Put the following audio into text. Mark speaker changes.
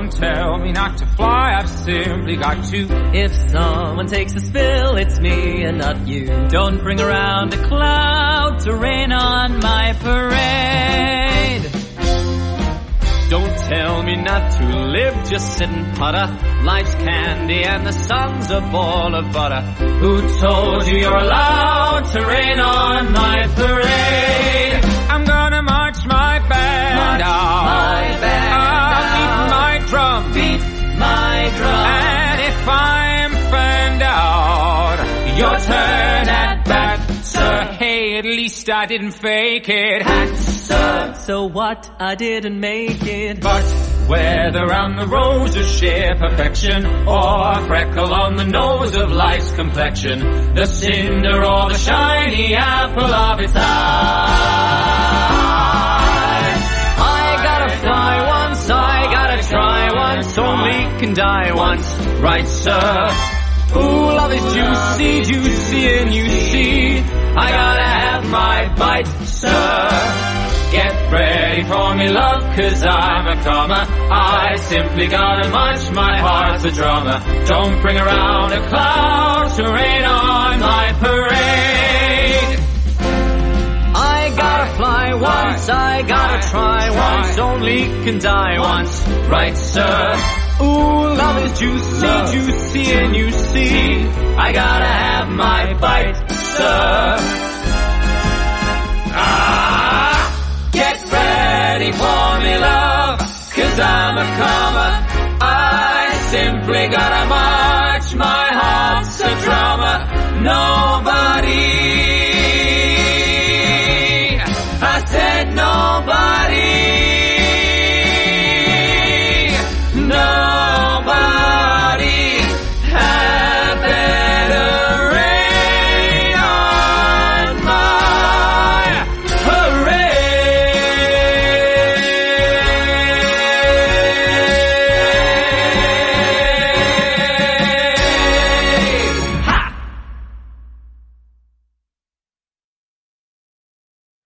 Speaker 1: Don't tell me not to fly, I've simply got to.
Speaker 2: If someone takes a spill, it's me and not you. Don't bring around a cloud to rain on my parade. Don't tell me not to live, just sit and putter. Life's candy and the sun's a ball of butter. Who told you you're allowed to rain on my parade?
Speaker 1: I'm gonna march my band out.
Speaker 2: My band
Speaker 1: I'll beat my drum.
Speaker 2: Beat my drum.
Speaker 1: And if I'm found out, your turn at bat, sir. Hey, at least I didn't fake it. Hat, sir.
Speaker 2: So what? I didn't make it.
Speaker 1: But whether I'm the rose of sheer perfection, or a freckle on the nose of life's complexion, the cinder or the shiny apple of its eye,
Speaker 2: I gotta fly once, I gotta try once, only can die once, right sir? Ooh, love is juicy, juicy, and you see, I gotta have my bite, sir. Get ready for me, love, 'cause I'm a comer. I simply gotta munch, my heart's a drummer. Don't bring around a cloud to rain on my parade. I gotta fly once, I gotta try once, only can die once, right sir? Ooh, love is juicy, juicy, and you see, I gotta have my bite, sir. Get ready for me, love, 'cause I'm a comer. I simply gotta march, my heart's a drummer. Nobody